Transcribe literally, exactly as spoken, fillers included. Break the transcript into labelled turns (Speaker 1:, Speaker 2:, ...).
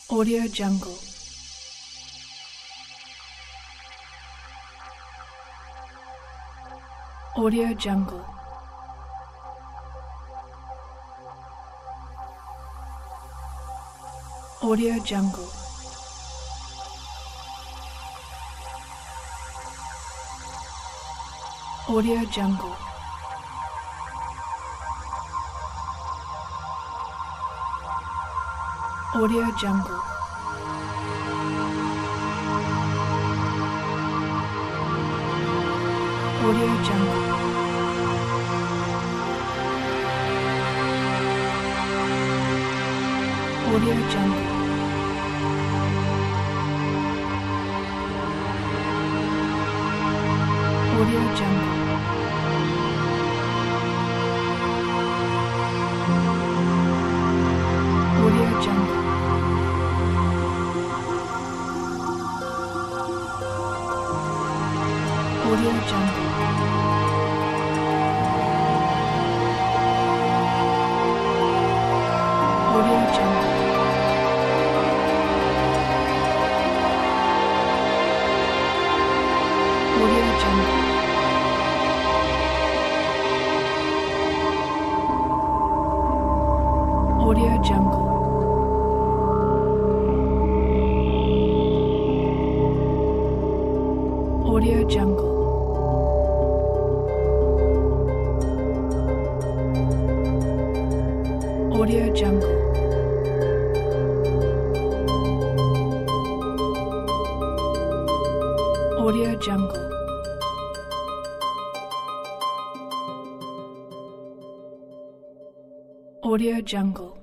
Speaker 1: Audio Jungle. Audio Jungle. Audio Jungle. Audio Jungle. Audio Jungle. Audio Jungle. Audio Jungle. Audio Jungle. Audio Jungle. Audio Jungle. Audio Jungle. Audio Jungle. Audio Jungle. Audio Jungle. Audio Jungle. Audio Jungle. Audio Jungle.